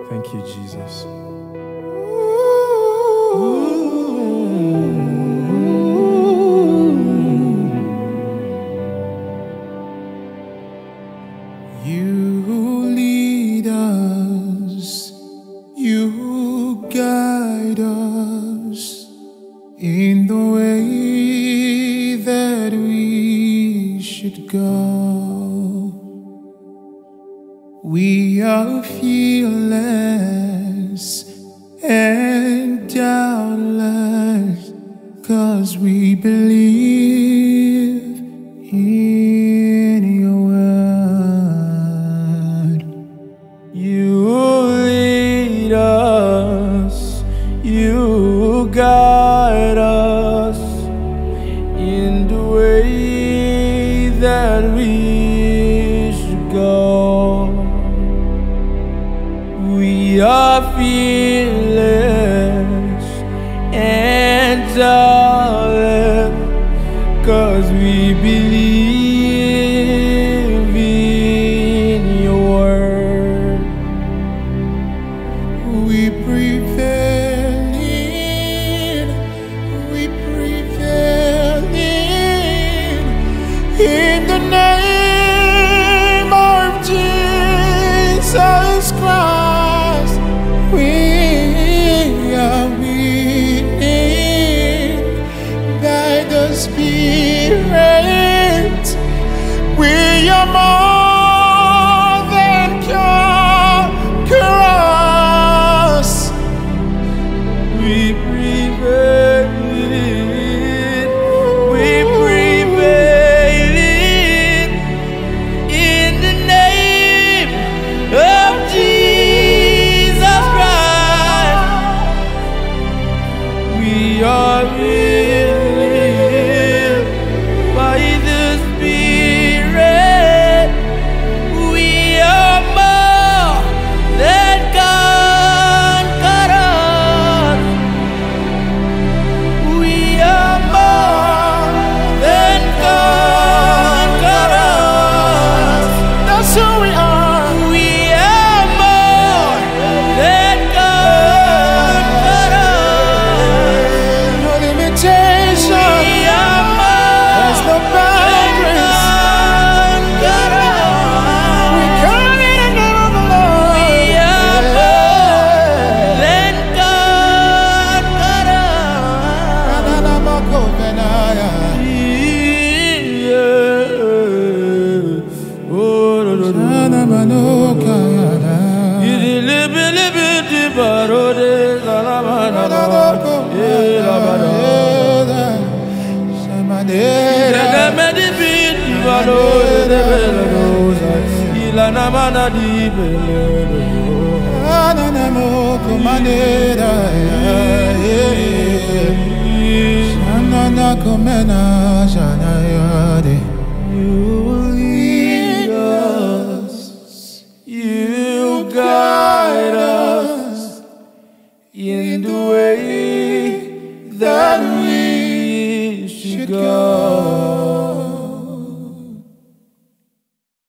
Thank you, Jesus. You lead us, you guide us in the way that we should go. We are fearless and doubtless, 'cause we believe in your word. You lead us, you guide us in the way that we should go. We are fearless and doubtless, 'cause we believe in your word. We prevail in the name of Jesus Christ. We are winning by the Spirit. We are more than conquerors. We prevail in the name of Jesus Christ. We are willing by the Spirit. We are more than conquerors. We are more than conquerors. That's who we are. We are more than conquerors. No limitation. We are more. There's no boundaries. We come in the name of the Lord. We are more than conquerors.